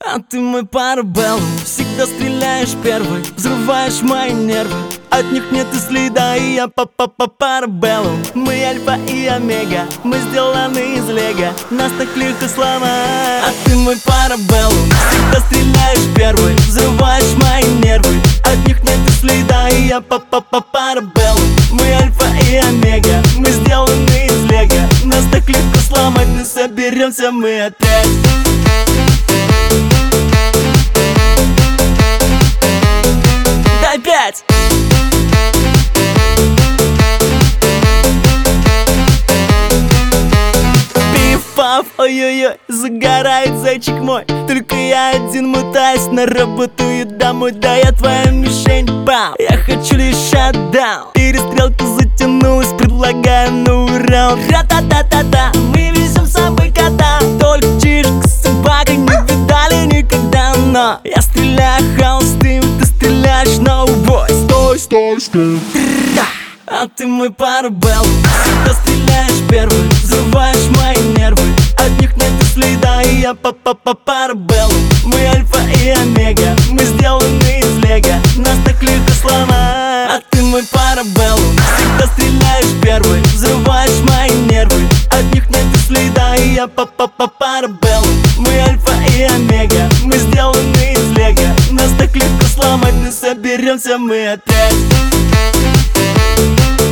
А ты мой парабеллум, всегда стреляешь первый, взрываешь мои нервы. От них нет и следа, и я парабеллум. Мы альфа и омега, мы сделаны из лего, нас так легко сломать. А ты мой парабеллум, всегда стреляешь первый, взрываешь мои нервы. От них нет и следа, и я парабеллум. Мы альфа и омега, мы сделаны из лего, нас так легко сломать, но соберемся мы опять. Дай 5! Пиф-паф, ой-ой-ой, загорает зайчик мой. Только я один мотаюсь на работу и домой. Да я твоя мишень, бам! Я хочу лишь шатдаун. Перестрелка затянулась, предлагаю новый раунд. Ра-та-та-та-та, мы везем с собой кота. Только чижик с собакой не видали никогда. Но я стреляю холостым, ты стреляешь на убой. Стой, стой, стой. А ты мой парабеллум, всегда стреляешь первый, взрываешь мои нервы. От них нет и следа, и я парабеллум. Мы альфа и омега, мы сделаны из лего, нас так легко сломать. А ты мой парабеллум, всегда стреляешь первый, взрываешь мои нервы. От них нет и следа, и я парабеллум. Мы альфа и омега, мы сделаны из лего, нас так легко сломать, но соберемся мы опять.